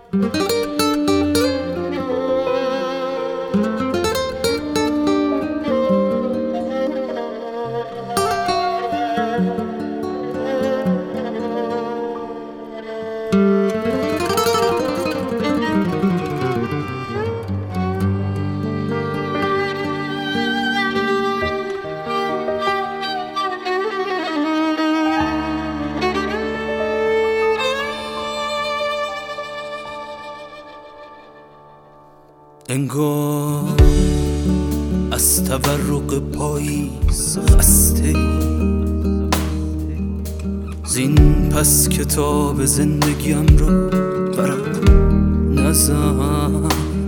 انگار از تورق پاییز خسته زین پس کتاب زندگیم را ورق نزن.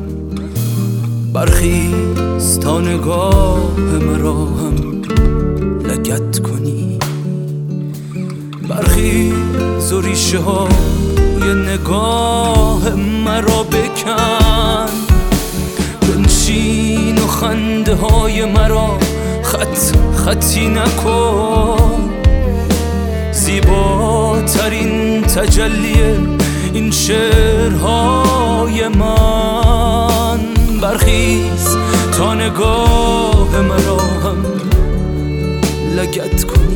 برخیز تا نگاه مرا هم لگد کنی، برخیز و ریشه های نگاه مرا بکن، بنشین و خنده های مرا خطی نکن. زیباترین تجلی این شعرهای من، برخیز تا نگاه مرا هم لگد کنی،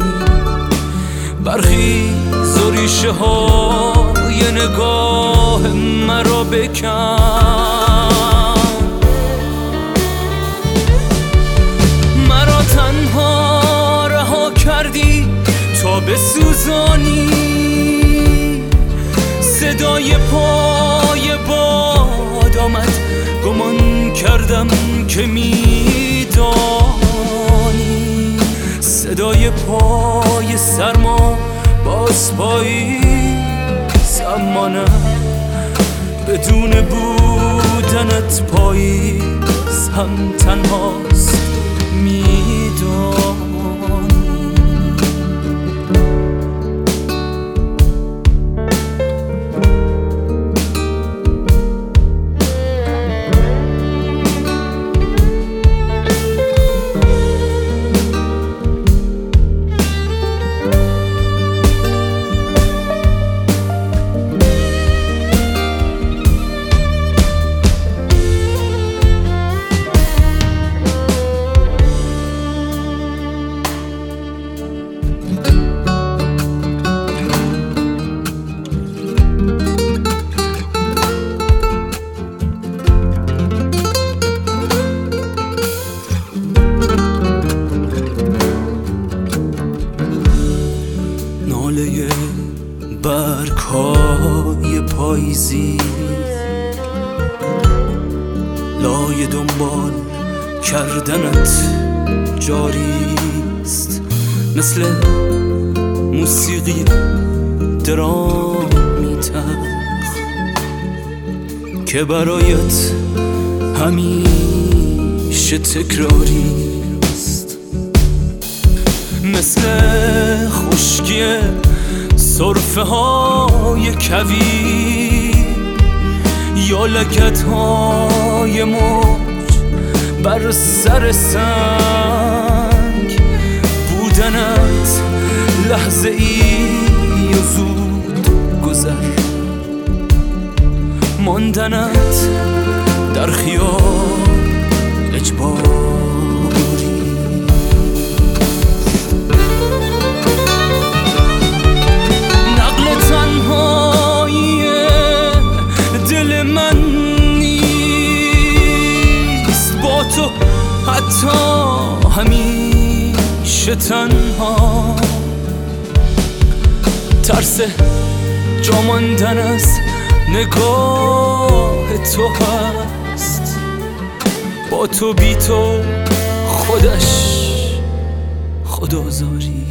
برخیز و ریشه های نگاه مرا بکن. مرا تنها رها کردی تا بسوزانی، صدای پای باد آمد گمان کردم که میدانی، صدای پای سرما باز پاییز، اما نه بدون بودنت پاییز هم تنهاست میدانی. ناله برگ‌های پاییزی لای دنبال کردنت جاریست، مثل موسیقی درامی تلخ که برایت همیشه تکراری است، مثل خشکی سرفه های کویر یا لگد های موج بر سر سنگ. بودنت لحظه ای و زود گذر، ماندنت در خیال اجباری. نقل تنهایی دل من نیست، با تو حتی همیشه تنها. ترس جا ماندن از نگاه تو هست، با تو بی تو خودش خودآزاری.